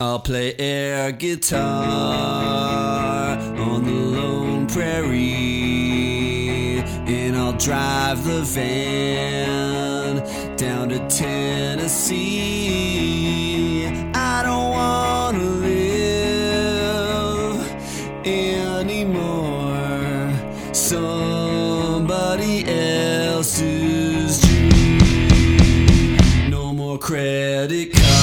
I'll play air guitar on the lone prairie, and I'll drive the van down to Tennessee. I don't wanna live anymore, somebody else's dream. No more credit cards,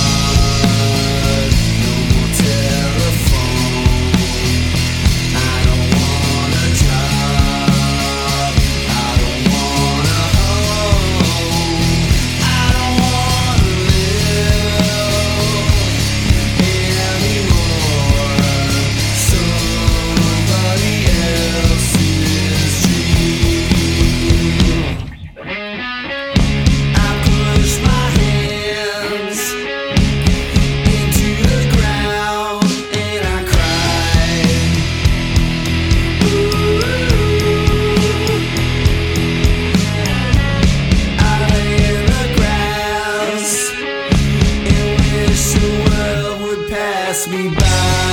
pass me by.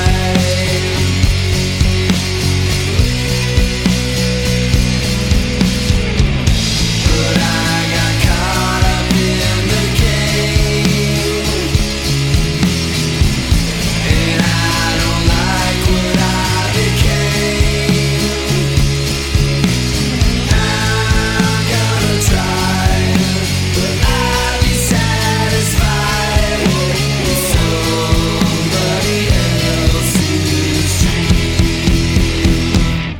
But I got caught up in the game, and I don't like what I became. I'm gonna try, but I'll be satisfied with somebody else's dream.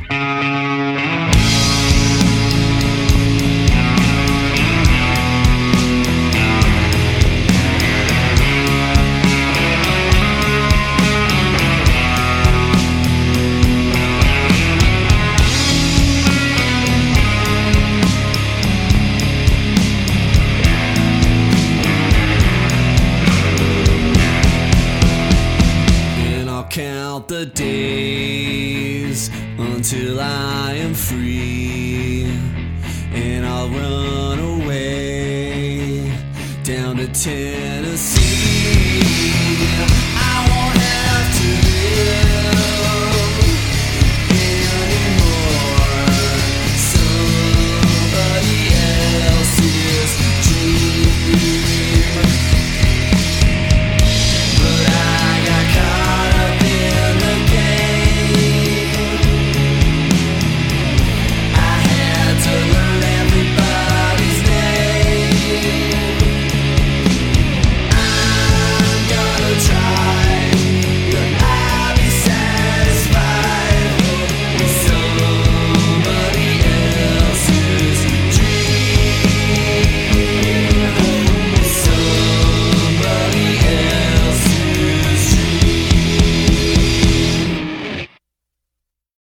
And I'll count the days until I am free, and I'll run away down to 10